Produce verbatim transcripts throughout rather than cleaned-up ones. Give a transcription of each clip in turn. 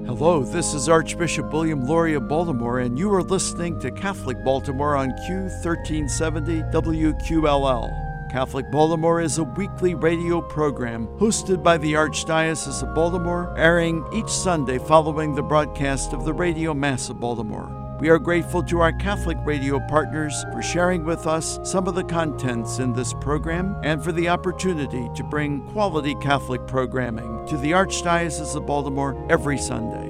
Hello, this is Archbishop William Laurie of Baltimore, and you are listening to Catholic Baltimore on Q thirteen seventy W Q L L. Catholic Baltimore is a weekly radio program hosted by the Archdiocese of Baltimore, airing each Sunday following the broadcast of the Radio Mass of Baltimore. We are grateful to our Catholic radio partners for sharing with us some of the contents in this program and for the opportunity to bring quality Catholic programming to the Archdiocese of Baltimore every Sunday.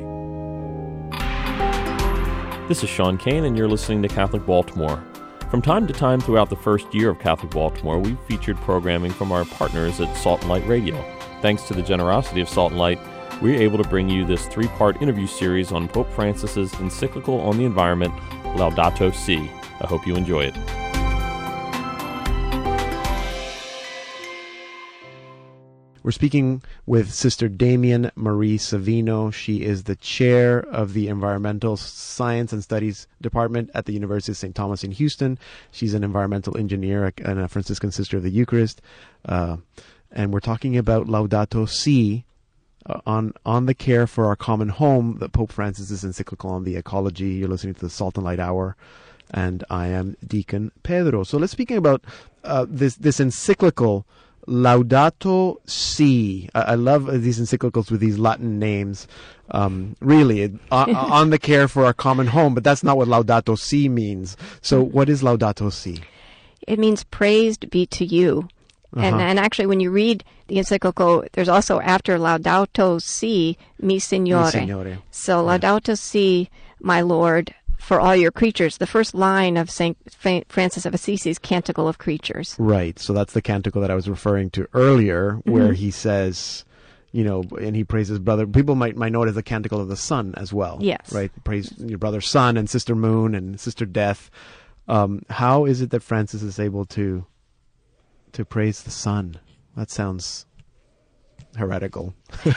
This is Sean Kane, and you're listening to Catholic Baltimore. From time to time throughout the first year of Catholic Baltimore, we've featured programming from our partners at Salt and Light Radio. Thanks to the generosity of Salt and Light, we're able to bring you this three-part interview series on Pope Francis's encyclical on the environment, Laudato Si. I hope you enjoy it. We're speaking with Sister Damian Marie Savino. She is the chair of the Environmental Science and Studies Department at the University of Saint Thomas in Houston. She's an environmental engineer and a Franciscan Sister of the Eucharist. Uh, and we're talking about Laudato Si, Uh, on on the care for our common home, that Pope Francis' encyclical on the ecology. You're listening to the Salt and Light Hour, and I am Deacon Pedro. So let's speak about uh, this this encyclical, Laudato Si. I, I love these encyclicals with these Latin names. Um, really, it, on, on the care for our common home, but that's not what Laudato Si means. So what is Laudato Si? It means praised be to you. And, uh-huh. and actually, when you read the encyclical, there's also after Laudato Si, mi Signore. Mi Signore. So Laudato Si, my Lord, for all your creatures. The first line of Saint Francis of Assisi's Canticle of Creatures. Right. So that's the canticle that I was referring to earlier, mm-hmm. where he says, you know, and he praises brother. People might, might know it as the Canticle of the Sun as well. Yes. Right. Praise your brother Sun and Sister Moon and Sister Death. Um, how is it that Francis is able to to praise the sun? That sounds heretical.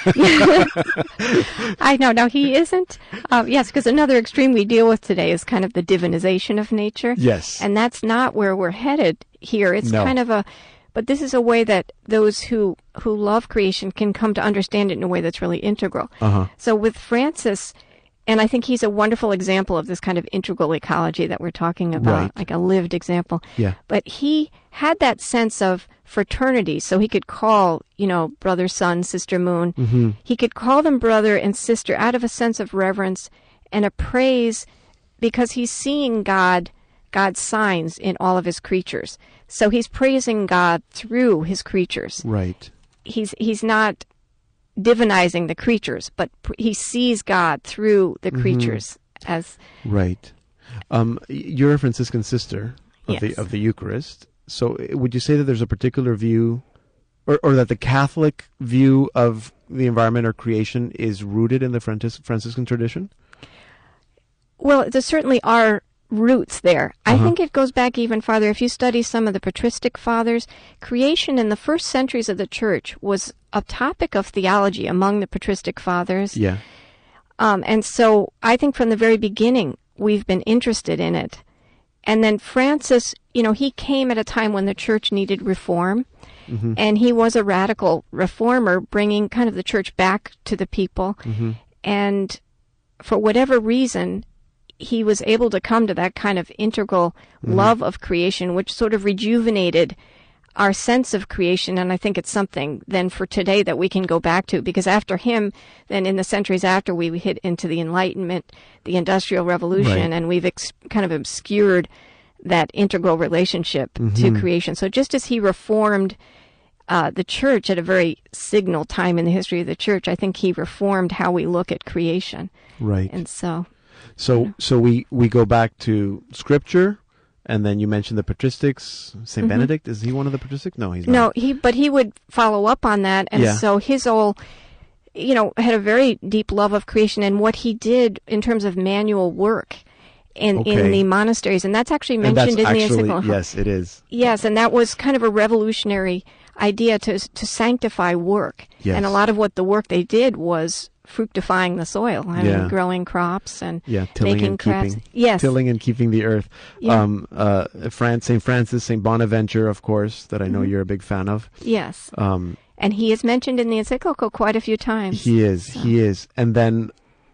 I know. Now, he isn't. Uh, yes, because another extreme we deal with today is kind of the divinization of nature. Yes. And that's not where we're headed here. It's no. kind of a, but this is a way that those who, who love creation can come to understand it in a way that's really integral. Uh-huh. So with Francis, and I think he's a wonderful example of this kind of integral ecology that we're talking about, right. like a lived example. Yeah. But he had that sense of fraternity, so he could call, you know, brother sun, sister moon. Mm-hmm. He could call them brother and sister out of a sense of reverence and a praise, because he's seeing God, God's signs in all of his creatures. So he's praising God through his creatures. Right. He's he's not divinizing the creatures, but pr- he sees God through the creatures mm-hmm. as right. Um, you're a Franciscan sister of yes. the of the Eucharist. So would you say that there's a particular view, or, or that the Catholic view of the environment or creation is rooted in the Francis- Franciscan tradition? Well, there certainly are roots there. Uh-huh. I think it goes back even farther. If you study some of the patristic fathers, creation in the first centuries of the Church was a topic of theology among the patristic fathers. Yeah. Um, and so I think from the very beginning, we've been interested in it. And then Francis, you know, he came at a time when the Church needed reform. Mm-hmm. And he was a radical reformer, bringing kind of the Church back to the people. Mm-hmm. And for whatever reason, he was able to come to that kind of integral mm-hmm. love of creation, which sort of rejuvenated our sense of creation. And I think it's something then for today that we can go back to, because after him, then in the centuries after, we hit into the Enlightenment, the Industrial Revolution, right. and we've ex- kind of obscured that integral relationship mm-hmm. to creation. So just as he reformed uh, the Church at a very signal time in the history of the Church, I think he reformed how we look at creation. Right. And so... So, yeah. so we, we go back to Scripture, and then you mentioned the patristics. Saint Mm-hmm. Benedict, is he one of the patristics? No, he's not. No, he, but he would follow up on that, and Yeah. so his whole, you know, had a very deep love of creation and what he did in terms of manual work in Okay. in the monasteries, and that's actually And mentioned that's in the actually, encyclical. yes, it is. Yes, and that was kind of a revolutionary idea to to sanctify work, Yes. and a lot of what the work they did was fructifying the soil. I Yeah. mean, growing crops and Yeah, tilling making and crafts. keeping. Yes. Tilling and keeping the earth. Yeah. Um, uh, Fran- Saint Francis, Saint Bonaventure, of course, that I know Mm-hmm. you're a big fan of. Yes. Um, And he is mentioned in the encyclical quite a few times. he is, So. he is. And then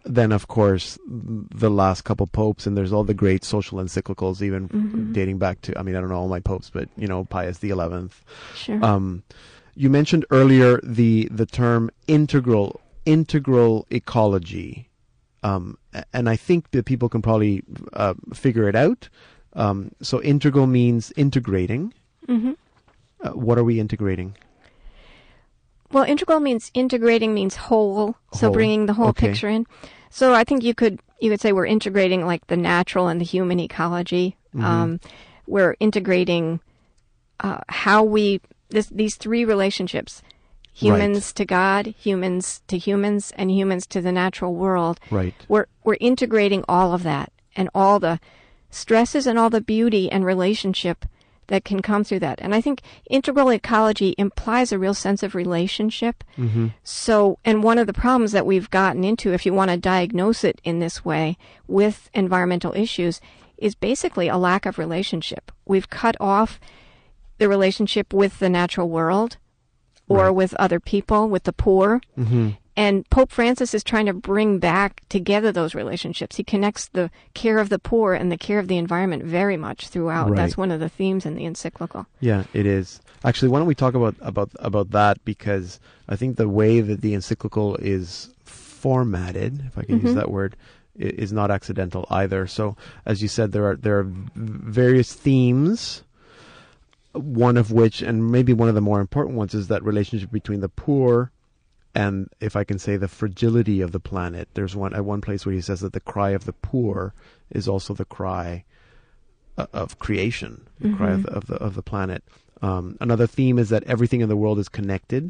then, of course, the last couple popes, and there's all the great social encyclicals, even mm-hmm. dating back to, I mean, I don't know all my popes, but, you know, Pius the eleventh. Sure. Um, you mentioned earlier the the term integral integral ecology, um, and I think that people can probably uh, figure it out. Um, so integral means integrating. Mm-hmm. Uh, what are we integrating? Well, integral means integrating means whole, so Whole. bringing the whole Okay. picture in. So I think you could you could say we're integrating like the natural and the human ecology. Mm-hmm. Um, we're integrating uh, how we this these three relationships: humans Right. to God, humans to humans, and humans to the natural world. Right. We're we're integrating all of that and all the stresses and all the beauty and relationship that can come through that. And I think integral ecology implies a real sense of relationship. Mm-hmm. So, and one of the problems that we've gotten into, if you want to diagnose it in this way with environmental issues, is basically a lack of relationship. We've cut off the relationship with the natural world or Right. with other people, with the poor. Mm-hmm. And Pope Francis is trying to bring back together those relationships. He connects the care of the poor and the care of the environment very much throughout. Right. That's one of the themes in the encyclical. Yeah, it is. Actually, why don't we talk about, about, about that? Because I think the way that the encyclical is formatted, if I can Mm-hmm. use that word, i- is not accidental either. So, as you said, there are there are v- various themes. One of which, and maybe one of the more important ones, is that relationship between the poor and, if I can say, the fragility of the planet. There's one at one place where he says that the cry of the poor is also the cry uh, of creation, the Mm-hmm. cry of the, of the of the planet. Um, another theme is that everything in the world is connected,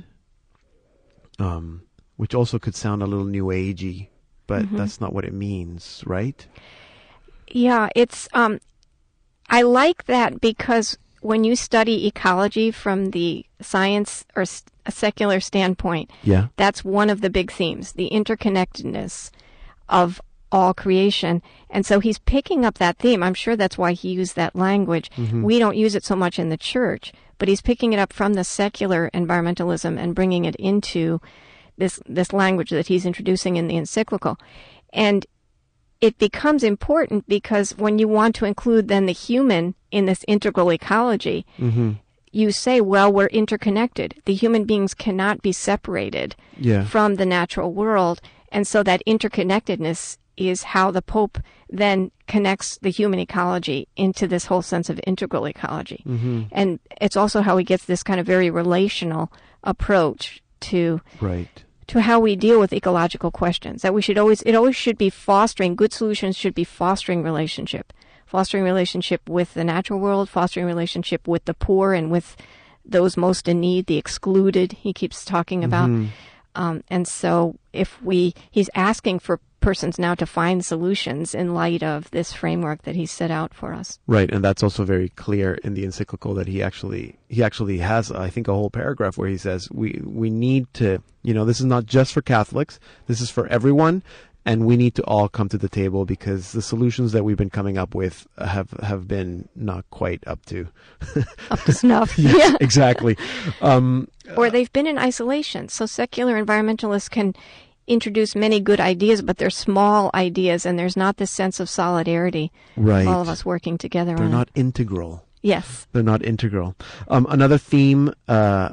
um, which also could sound a little new agey, but Mm-hmm. that's not what it means, right? Yeah, it's, um, I like that because when you study ecology from the science or s- a secular standpoint, Yeah. that's one of the big themes, the interconnectedness of all creation. And so he's picking up that theme. I'm sure that's why he used that language. We don't use it so much in the church, but he's picking it up from the secular environmentalism and bringing it into this this language that he's introducing in the encyclical. And it becomes important because when you want to include then the human in this integral ecology, Mm-hmm. you say, well, we're interconnected. The human beings cannot be separated Yeah. from the natural world. And so that interconnectedness is how the Pope then connects the human ecology into this whole sense of integral ecology. Mm-hmm. And it's also how he gets this kind of very relational approach to Right. to how we deal with ecological questions. That we should always, it always should be fostering, good solutions should be fostering relationship. Fostering relationship with the natural world, fostering relationship with the poor and with those most in need, the excluded, he keeps talking about. Mhm. Um, and so if we, he's asking for persons now to find solutions in light of this framework that he set out for us. Right, and that's also very clear in the encyclical that he actually he actually has, I think, a whole paragraph where he says we we need to, you know, this is not just for Catholics, this is for everyone, and we need to all come to the table because the solutions that we've been coming up with have have been not quite up to Up to snuff. Yes, exactly. Um, Or they've been in isolation. So secular environmentalists can introduce many good ideas, but they're small ideas, and there's not this sense of solidarity. right. All of us working together They're on not it. integral. Yes. They're not integral. Um, another theme, uh,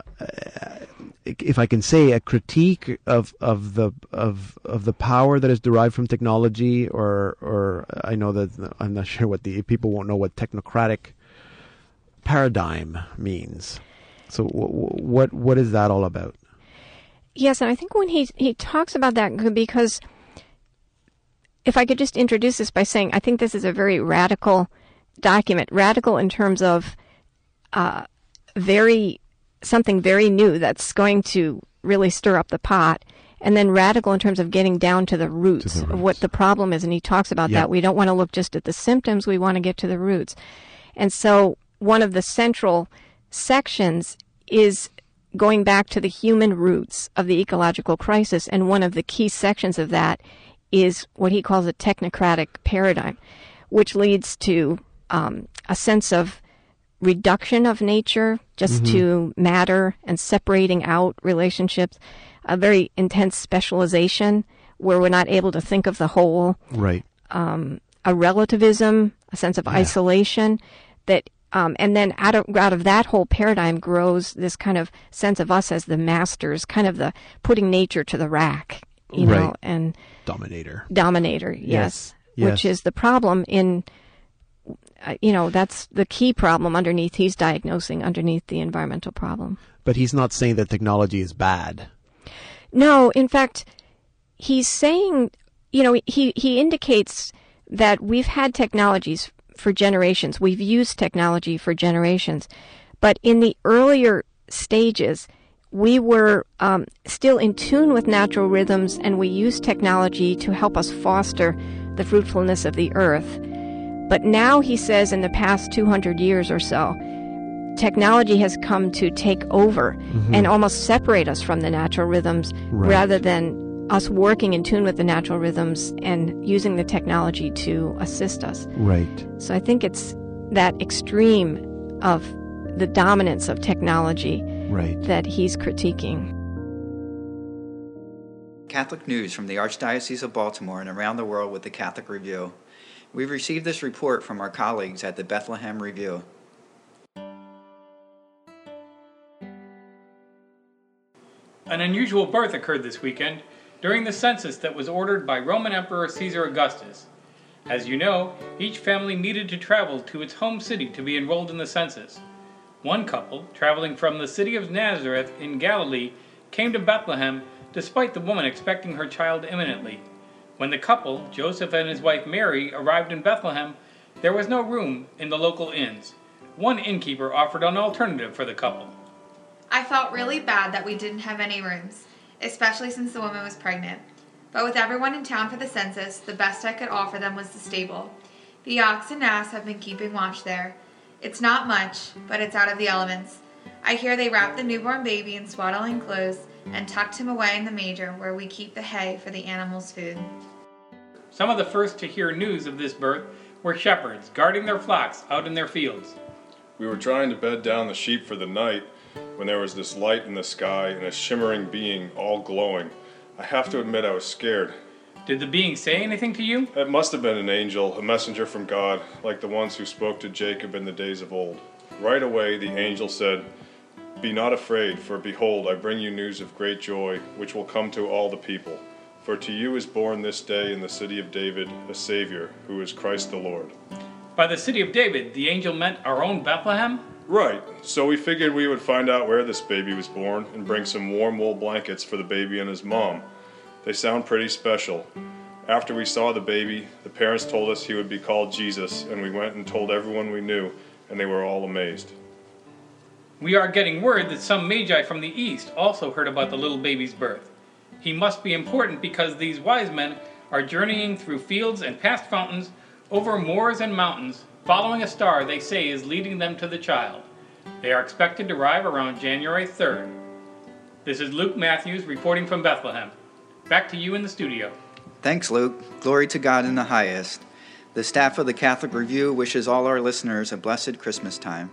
if I can say, a critique of, of the of of the power that is derived from technology, or or I know that I'm not sure what the people won't know what technocratic paradigm means. So w- what what is that all about? Yes, and I think when he he talks about that, because if I could just introduce this by saying, I think this is a very radical document, radical in terms of uh, very something very new that's going to really stir up the pot, and then radical in terms of getting down to the roots, To the of roots. what the problem is. And he talks about Yeah. that. We don't want to look just at the symptoms, we want to get to the roots. And so one of the central sections is going back to the human roots of the ecological crisis, and one of the key sections of that is what he calls a technocratic paradigm, which leads to um, a sense of reduction of nature just Mm-hmm. to matter and separating out relationships, a very intense specialization where we're not able to think of the whole. Right. Um, a relativism, a sense of Yeah. isolation, that, um, and then out of out of that whole paradigm grows this kind of sense of us as the masters, kind of the putting nature to the rack, you know, Right. and Dominator. dominator, yes, Yes. Yes. which is the problem in, uh, you know, that's the key problem underneath. He's diagnosing underneath the environmental problem. But he's not saying that technology is bad. No, in fact, he's saying, you know, he, he indicates that we've had technologies for generations. We've used technology for generations. But in the earlier stages, we were um, still in tune with natural rhythms, and we used technology to help us foster the fruitfulness of the earth. But now, he says, in the past two hundred years or so, technology has come to take over Mm-hmm. and almost separate us from the natural rhythms Right. rather than us working in tune with the natural rhythms and using the technology to assist us. Right. So I think it's that extreme of the dominance of technology Right. that he's critiquing. Catholic news from the Archdiocese of Baltimore and around the world with the Catholic Review. We've received this report from our colleagues at the Bethlehem Review. An unusual birth occurred this weekend during the census that was ordered by Roman Emperor Caesar Augustus. As you know, each family needed to travel to its home city to be enrolled in the census. One couple, traveling from the city of Nazareth in Galilee, came to Bethlehem despite the woman expecting her child imminently. When the couple, Joseph and his wife Mary, arrived in Bethlehem, there was no room in the local inns. One innkeeper offered an alternative for the couple. I felt really bad that we didn't have any rooms, especially since the woman was pregnant. But with everyone in town for the census, the best I could offer them was the stable. The ox and ass have been keeping watch there. It's not much, but it's out of the elements. I hear they wrap the newborn baby in swaddling clothes and tucked him away in the manger where we keep the hay for the animals' food. Some of the first to hear news of this birth were shepherds guarding their flocks out in their fields. We were trying to bed down the sheep for the night when there was this light in the sky and a shimmering being all glowing. I have to admit I was scared. Did the being say anything to you? It must have been an angel, a messenger from God, like the ones who spoke to Jacob in the days of old. Right away the angel said, "Be not afraid, for behold, I bring you news of great joy, which will come to all the people. For to you is born this day in the city of David a Savior, who is Christ the Lord." By the city of David, the angel meant our own Bethlehem? Right, so we figured we would find out where this baby was born and bring some warm wool blankets for the baby and his mom. They sound pretty special. After we saw the baby, the parents told us he would be called Jesus, and we went and told everyone we knew, and they were all amazed. We are getting word that some magi from the east also heard about the little baby's birth. He must be important because these wise men are journeying through fields and past fountains, over moors and mountains, following a star they say is leading them to the child. They are expected to arrive around January third. This is Luke Matthews reporting from Bethlehem. Back to you in the studio. Thanks, Luke. Glory to God in the highest. The staff of the Catholic Review wishes all our listeners a blessed Christmas time.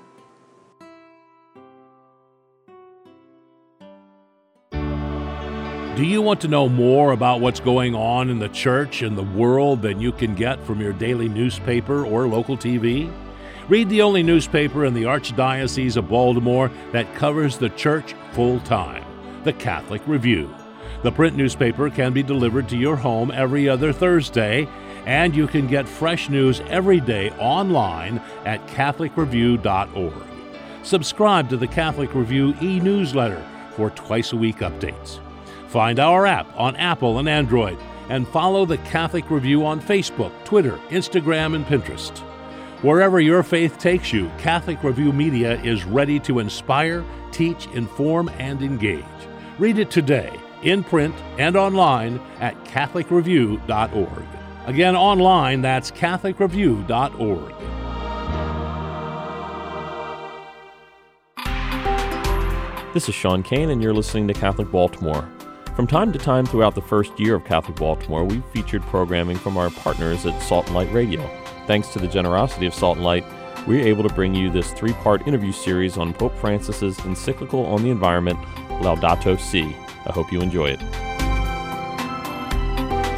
Do you want to know more about what's going on in the church and the world than you can get from your daily newspaper or local T V? Read the only newspaper in the Archdiocese of Baltimore that covers the church full-time, the Catholic Review. The print newspaper can be delivered to your home every other Thursday, and you can get fresh news every day online at catholic review dot org. Subscribe to the Catholic Review e-newsletter for twice-a-week updates. Find our app on Apple and Android, and follow the Catholic Review on Facebook, Twitter, Instagram, and Pinterest. Wherever your faith takes you, Catholic Review Media is ready to inspire, teach, inform, and engage. Read it today, in print and online at catholic review dot org. Again, online, that's catholic review dot org. This is Sean Kane, and you're listening to Catholic Baltimore. From time to time throughout the first year of Catholic Baltimore, we've featured programming from our partners at Salt and Light Radio. Thanks to the generosity of Salt and Light, we're able to bring you this three-part interview series on Pope Francis's encyclical on the environment, Laudato Si. I hope you enjoy it.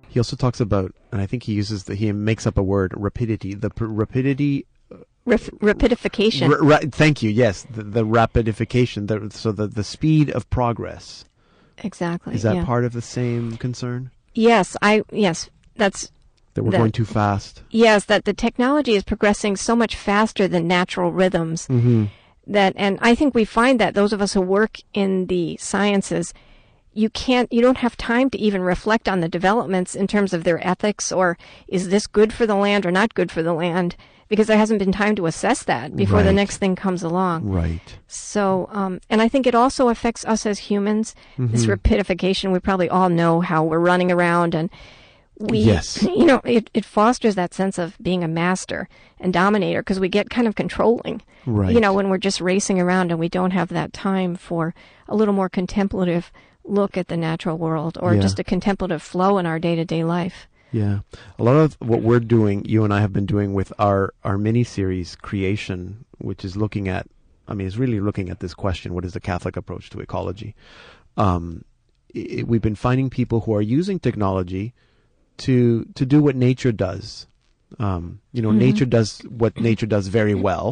He also talks about, and I think he uses the, he makes up a word, rapidity. The pr- rapidity. Ref- rapidification. R- ra- thank you. Yes, the, the rapidification. The, so the the speed of progress. Exactly. Is that yeah. part of the same concern? Yes, I yes, that's that we're that, going too fast. Yes, that the technology is progressing so much faster than natural rhythms. Mm-hmm. That, and I think we find that those of us who work in the sciences, you can't, you don't have time to even reflect on the developments in terms of their ethics, or is this good for the land or not good for the land, because there hasn't been time to assess that before right. the next thing comes along. Right. So, um, and I think it also affects us as humans, mm-hmm. this rapidification. We probably all know how we're running around, and we, yes. you know, it, it fosters that sense of being a master and dominator, because we get kind of controlling, right. you know, when we're just racing around and we don't have that time for a little more contemplative look at the natural world, or yeah. just a contemplative flow in our day-to-day life. Yeah. A lot of what we're doing, you and I have been doing with our, our mini-series, Creation, which is looking at, I mean, it's really looking at this question, what is the Catholic approach to ecology? Um, it, we've been finding people who are using technology to to do what nature does. Um, you know, mm-hmm. nature does what nature does very well,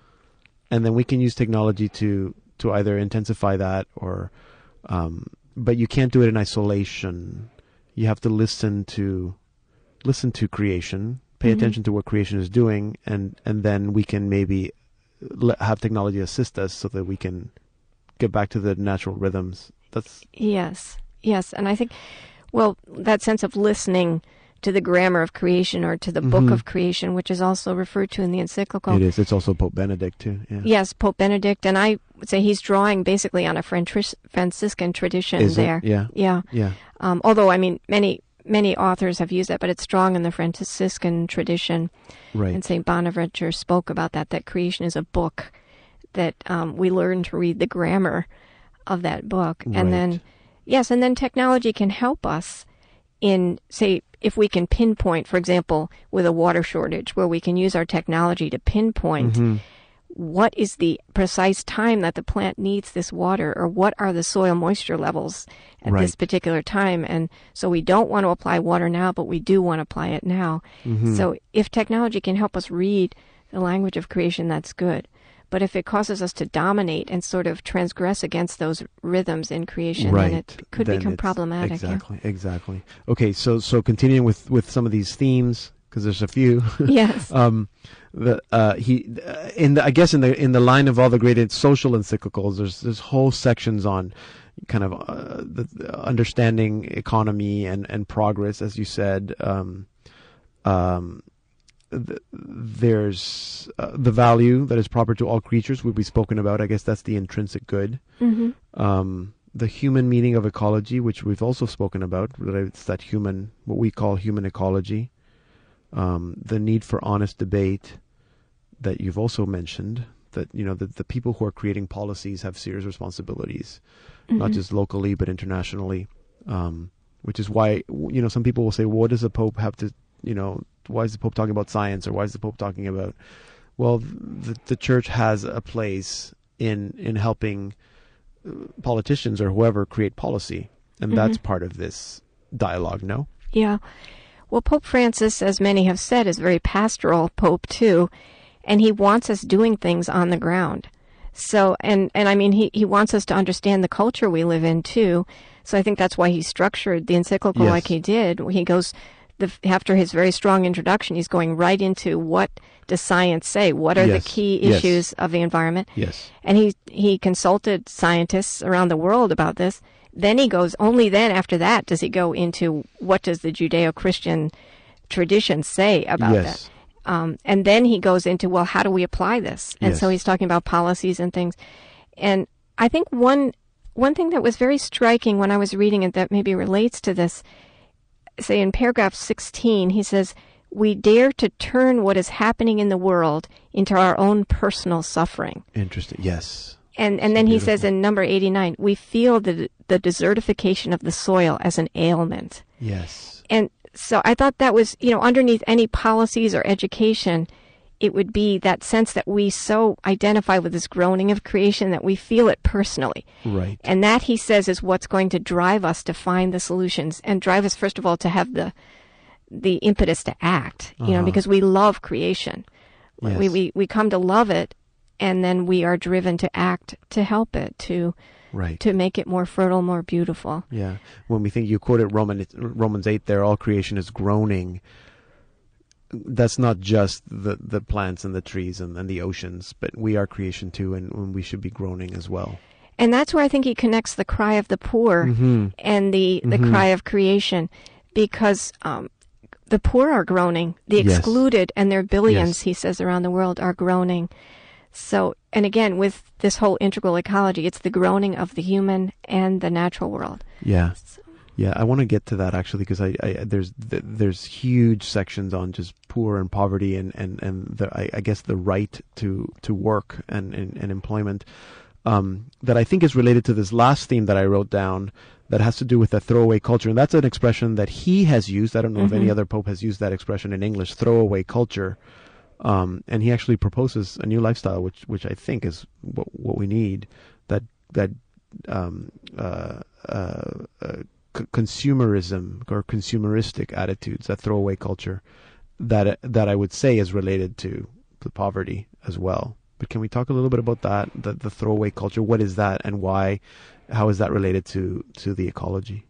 and then we can use technology to to either intensify that or, um, but you can't do it in isolation. You have to listen to listen to creation, pay mm-hmm. attention to what creation is doing, and and then we can maybe let, have technology assist us so that we can get back to the natural rhythms. That's yes, yes, and I think, well, that sense of listening to the grammar of creation, or to the mm-hmm. book of creation, which is also referred to in the encyclical. It is. It's also Pope Benedict, too. Yeah. Yes, Pope Benedict. And I would say he's drawing basically on a Francis- Franciscan tradition is there. It? Yeah. Yeah. Yeah. Um, although, I mean, many many authors have used that, but it's strong in the Franciscan tradition. Right. And Saint Bonaventure spoke about that, that creation is a book, that um, we learn to read the grammar of that book. Right. And then, yes, and then technology can help us in, say, if we can pinpoint, for example, with a water shortage, where we can use our technology to pinpoint mm-hmm. what is the precise time that the plant needs this water, or what are the soil moisture levels at right. this particular time. And so we don't want to apply water now, but we do want to apply it now. Mm-hmm. So if technology can help us read the language of creation, that's good. But if it causes us to dominate and sort of transgress against those rhythms in creation, right. then it could then become problematic. Exactly, yeah. exactly. Okay, so so continuing with, with some of these themes, because there's a few. Yes. um, the uh, he uh, in the, I guess in the in the line of all the great social encyclicals, there's there's whole sections on kind of uh, the, the understanding economy and, and progress, as you said. Um, um, There's uh, the value that is proper to all creatures will be spoken about. I guess that's the intrinsic good. Mm-hmm. Um, the human meaning of ecology, which we've also spoken about, it's that human, what we call human ecology. Um, the need for honest debate that you've also mentioned, that, you know, that the people who are creating policies have serious responsibilities, mm-hmm. not just locally, but internationally. Um, which is why, you know, some people will say, well, what does the Pope have to, you know, why is the Pope talking about science, or why is the Pope talking about, well, the, the church has a place in in helping politicians or whoever create policy, and mm-hmm. that's part of this dialogue, no? Yeah. Well, Pope Francis, as many have said, is a very pastoral Pope too, and he wants us doing things on the ground. So, and, and I mean, he, he wants us to understand the culture we live in too, so I think that's why he structured the encyclical yes. like he did. He goes... The, after his very strong introduction, he's going right into what does science say? What are yes. the key yes. issues of the environment? Yes. And he he consulted scientists around the world about this. Then he goes, only then after that does he go into what does the Judeo-Christian tradition say about yes. that? Um, and then he goes into, well, how do we apply this? And yes. so he's talking about policies and things. And I think one one thing that was very striking when I was reading it that maybe relates to this, say in paragraph sixteen, he says, we dare to turn what is happening in the world into our own personal suffering. Interesting. Yes. And and so then beautiful. He says in number eighty-nine, we feel the the desertification of the soil as an ailment. Yes. And so I thought that was, you know, underneath any policies or education, it would be that sense that we so identify with this groaning of creation that we feel it personally. Right. And that, he says, is what's going to drive us to find the solutions and drive us, first of all, to have the the impetus to act, you Uh-huh. know, because we love creation. Yes. We, we, we come to love it, and then we are driven to act to help it, to Right. to make it more fertile, more beautiful. Yeah. When we think, you quoted Roman, Romans eight there, all creation is groaning. That's not just the, the plants and the trees and, and the oceans, but we are creation too, and, and we should be groaning as well. And that's where I think he connects the cry of the poor Mm-hmm. and the, the Mhm. cry of creation, because um, the poor are groaning. The Yes. excluded, and their billions, Yes. he says, around the world are groaning. So, and again, with this whole integral ecology, it's the groaning of the human and the natural world. Yeah. So, Yeah, I want to get to that actually, because I, I there's th- there's huge sections on just poor and poverty and and and the, I, I guess the right to to work and and, and employment um, that I think is related to this last theme that I wrote down that has to do with the throwaway culture, and that's an expression that he has used. I don't know if any Mhm. other pope has used that expression in English, throwaway culture. Um, and he actually proposes a new lifestyle, which which I think is what what we need. That that um, uh, uh, uh, c- consumerism or consumeristic attitudes, that throwaway culture, that that I would say is related to the poverty as well. But can we talk a little bit about that? The the throwaway culture. What is that, and why? How is that related to to the ecology?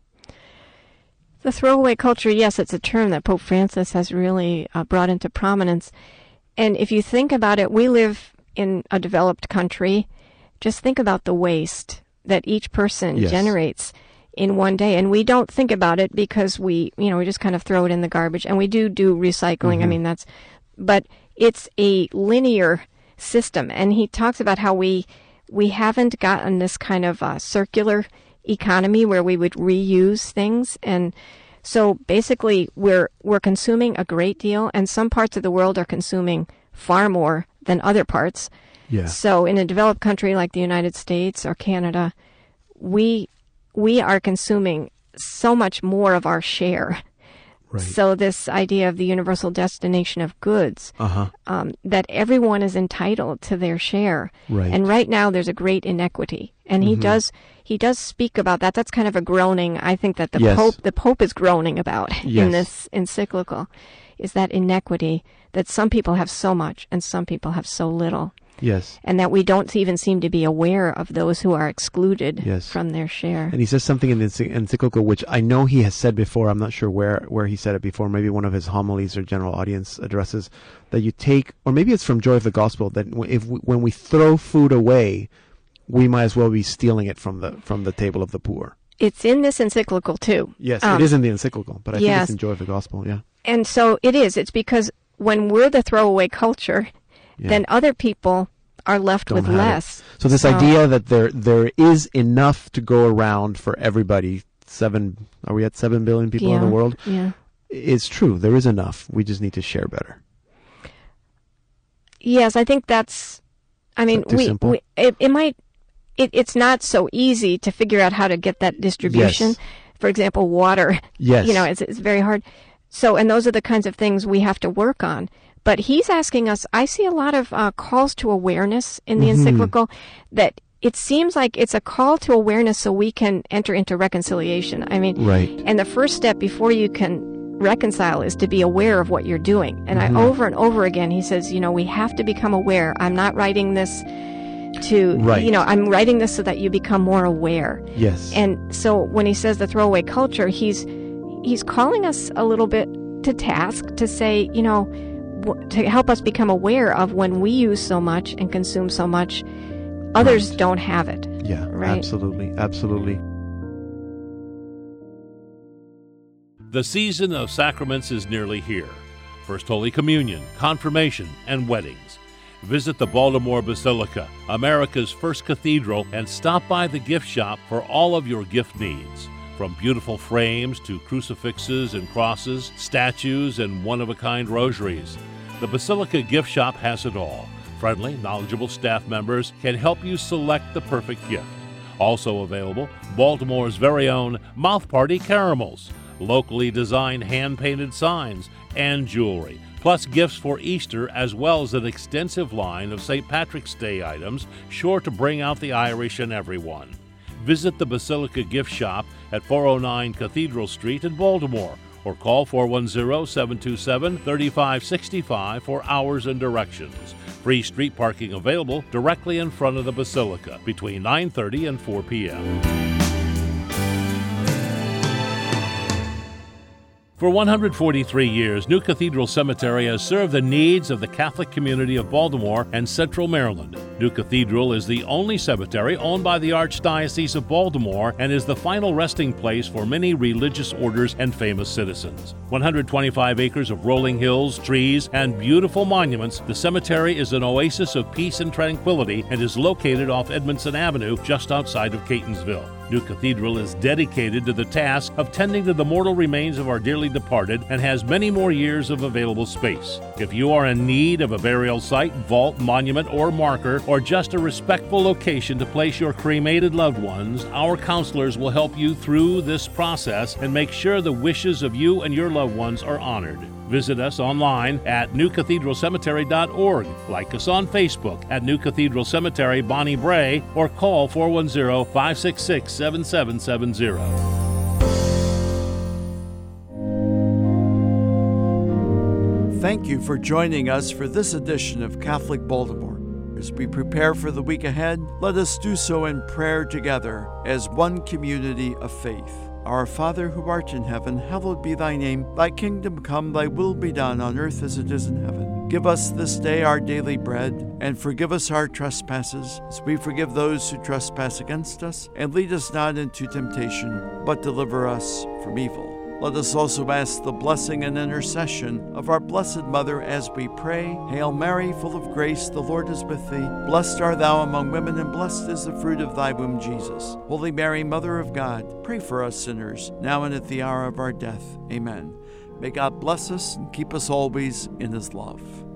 the throwaway culture, yes, it's a term that Pope Francis has really uh, brought into prominence. And if you think about it, we live in a developed country. Just think about the waste that each person Yes. generates in one day. And we don't think about it because we, you know, we just kind of throw it in the garbage. And we do do recycling. I Mhm. mean, that's, but it's a linear system. And he talks about how we, we haven't gotten this kind of uh, circular economy where we would reuse things. And so basically we're, we're consuming a great deal, and some parts of the world are consuming far more than other parts. Yeah. So in a developed country like the United States or Canada, we we are consuming so much more of our share. Right. So this idea of the universal destination of goods, Uh huh. um, that everyone is entitled to their share. Right. And right now there's a great inequity. And he Mhm. does he does speak about that. That's kind of a groaning, I think, that the Yes. Pope the Pope is groaning about Yes. in this encyclical, is that inequity, that some people have so much and some people have so little. Yes. And that we don't even seem to be aware of those who are excluded Yes. from their share. And he says something in the ency- encyclical, which I know he has said before. I'm not sure where, where he said it before. Maybe one of his homilies or general audience addresses, that you take, or maybe it's from Joy of the Gospel, that w- if we, when we throw food away, we might as well be stealing it from the from the table of the poor. It's in this encyclical too. Yes, Um, it is in the encyclical, but I think yes. it's in Joy of the Gospel. Yeah. And so it is. It's because when we're the throwaway culture, Yeah. then other people are left Don't with have it. less. So this idea that there there is enough to go around for everybody, seven, are we at seven billion people in the Yeah, world? Yeah. It's true. There is enough. We just need to share better. Yes, I think that's. I mean, that too we, simple? we it, it might. It, it's not so easy to figure out how to get that distribution. Yes. For example, water. Yes. You know, it's it's very hard. So, and those are the kinds of things we have to work on. But he's asking us. I see a lot of uh, calls to awareness in the Mhm. encyclical. That it seems like it's a call to awareness so we can enter into reconciliation. I mean, Right. and the first step before you can reconcile is to be aware of what you're doing. And Mhm. I over and over again, he says, you know, we have to become aware. I'm not writing this to, Right. you know, I'm writing this so that you become more aware. Yes. And so when he says the throwaway culture, he's he's calling us a little bit to task to say, you know, w- to help us become aware of when we use so much and consume so much, others Right. don't have it. Yeah, Right. absolutely, absolutely. The season of sacraments is nearly here. First Holy Communion, Confirmation, and weddings. Visit the Baltimore Basilica, America's first cathedral, and stop by the gift shop for all of your gift needs. From beautiful frames to crucifixes and crosses, statues, and one-of-a-kind rosaries, the Basilica gift shop has it all. Friendly, knowledgeable staff members can help you select the perfect gift. Also available, Baltimore's very own Mouth Party Caramels. locally designed hand-painted signs, and jewelry, plus gifts for Easter, as well as an extensive line of Saint Patrick's Day items sure to bring out the Irish in everyone. Visit the Basilica Gift Shop at four oh nine Cathedral Street in Baltimore, or call four one zero, seven two seven, three five six five for hours and directions. Free street parking available directly in front of the Basilica between nine thirty and four p.m. For one hundred forty-three years, New Cathedral Cemetery has served the needs of the Catholic community of Baltimore and Central Maryland. New Cathedral is the only cemetery owned by the Archdiocese of Baltimore and is the final resting place for many religious orders and famous citizens. one hundred twenty-five acres of rolling hills, trees, and beautiful monuments, the cemetery is an oasis of peace and tranquility and is located off Edmondson Avenue just outside of Catonsville. New Cathedral is dedicated to the task of tending to the mortal remains of our dearly departed and has many more years of available space. If you are in need of a burial site, vault, monument, or marker, or just a respectful location to place your cremated loved ones, our counselors will help you through this process and make sure the wishes of you and your loved ones are honored. Visit us online at new cathedral cemetery dot org. Like us on Facebook at New Cathedral Cemetery Bonnie Bray, or call four one zero, five six six, seven seven seven zero. Thank you for joining us for this edition of Catholic Baltimore. As we prepare for the week ahead, let us do so in prayer together as one community of faith. Our Father who art in heaven, hallowed be thy name. Thy kingdom come, thy will be done on earth as it is in heaven. Give us this day our daily bread, and forgive us our trespasses, as we forgive those who trespass against us. And lead us not into temptation, but deliver us from evil. Let us also ask the blessing and intercession of our Blessed Mother as we pray. Hail Mary, full of grace, the Lord is with thee. Blessed art thou among women, and blessed is the fruit of thy womb, Jesus. Holy Mary, Mother of God, pray for us sinners, now and at the hour of our death. Amen. May God bless us and keep us always in his love.